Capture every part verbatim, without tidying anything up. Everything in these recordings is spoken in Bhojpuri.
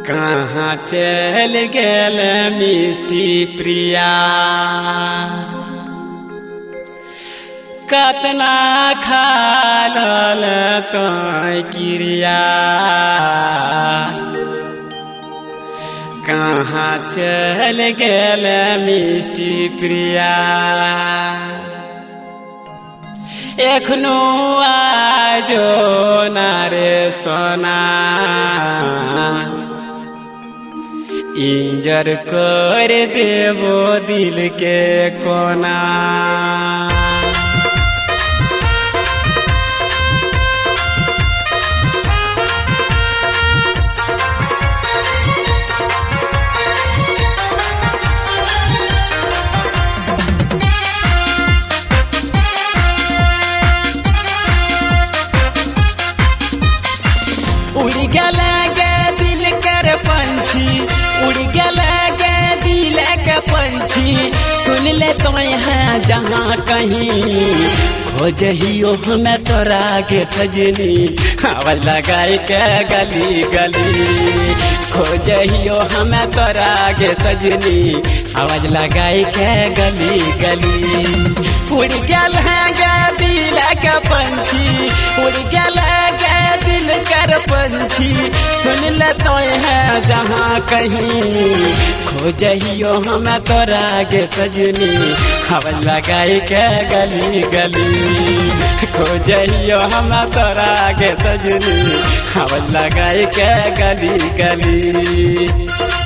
कहाँ चल गेल मिष्टी प्रिया कतना खालल तो क्रिया कहाँ चल गेल मिष्टी प्रिया एखनो आजो नारे सोना इंजर कर देवो दिल के कोना उड़ गया गे दिल कर पंछी उड़ गया गे दिल के पंछी सुन ले तो यहाँ जहाँ कहीं खोजहियो हमें तोरा के सजनी आवाज लगाई के गली गली खोजहियो हमें तोरा के सजनी आवाज लगाई के गली गली उड़ गया गे दिल के पंछी उड़ गया गे दिल कर पंछी सुन ले तो है जहाँ कहीं खोजहियो हमें तोरा के सजनी हवा लगाई के गली गली खोजहियो हमें तोरा के सजनी हवा लगाई के गली गली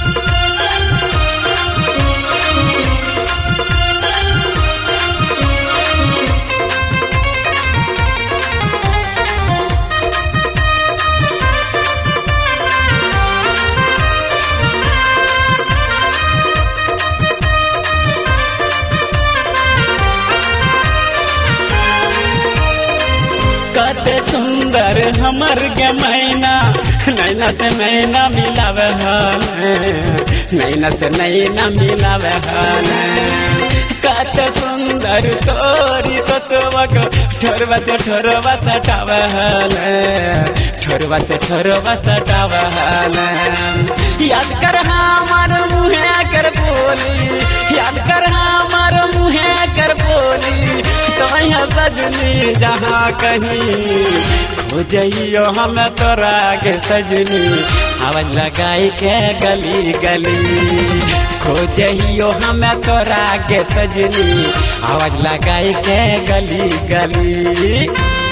कते सुंदर हमर के मैना नैना से नैना मिलावे हन नैना से नैना मिलावे हन कते सुंदर तोरी तत्वक ठोरवा से ठोरवा सटावे हन ठोरवा से ठोरवा सटावे हन याद कर हमार मुहे कर बोली याद कर हमार मुहे कर बोली तो यहाँ सजनी जहाँ कहीं खोजहियो हमें तोरा के सजनी आवाज लगाई के गली गली खोजहियो हमें तोरा के सजनी आवाज लगाई के गली गली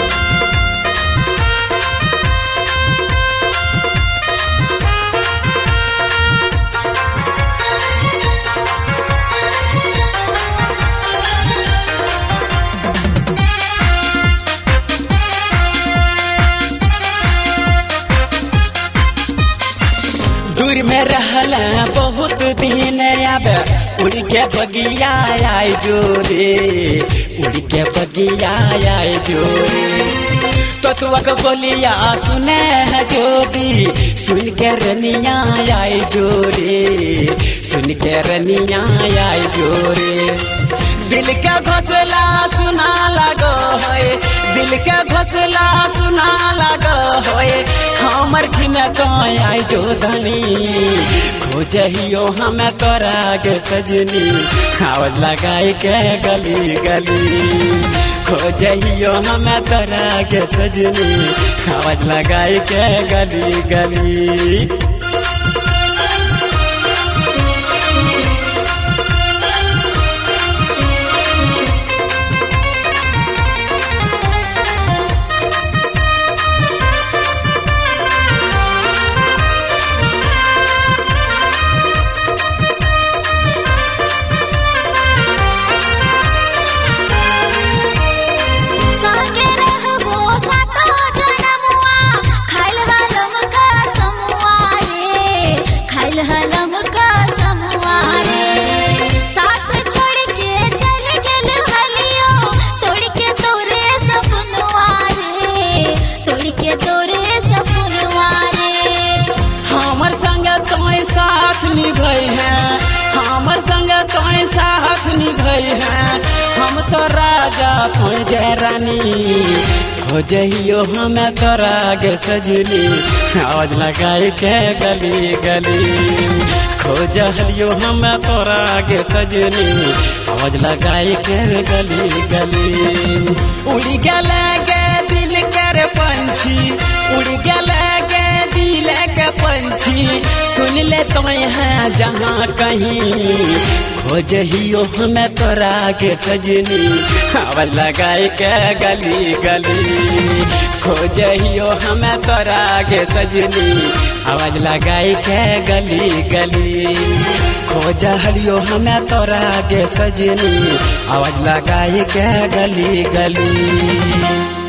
दूर में रहला बहुत दिन अब उड़ के बगिया आए जोरे उड़ के बगिया आए जोरे तत्वक बोलिया सुने है जोदी सुन के रनिया आए जोरे सुन के रनिया आए जोरे दिल का घोसला सुना लगो होए दिल का घोसला सुना लगो होए हमर खिन तो आई जो धनी खोजहियो हमें तोरा के सजनी आवाज लगाई के गली गली खोजहियो हमें तोरा के सजनी आवाज लगाई के गली गली सातो जनमुआ खाइल वालम का समुआ खोजे रानी खोजहियो हमें तोरा गे सजनी आवाज लगाई के गली गली खोजहियो हमें तोरा गे सजनी आवाज लगाई के गली गली उड़ गया गे दिल कर पंछी उड़ गया गे दिल के पंछी सुन ले तो यहाँ जहाँ कहीं खोजहियो हमें तोरा के सजनी आवाज लगाई के गली गली खोजहियो हमें तोरा के सजनी आवाज लगाई के गली गली खोजहियो हमें तोरा के सजनी आवाज लगाई के गली गली।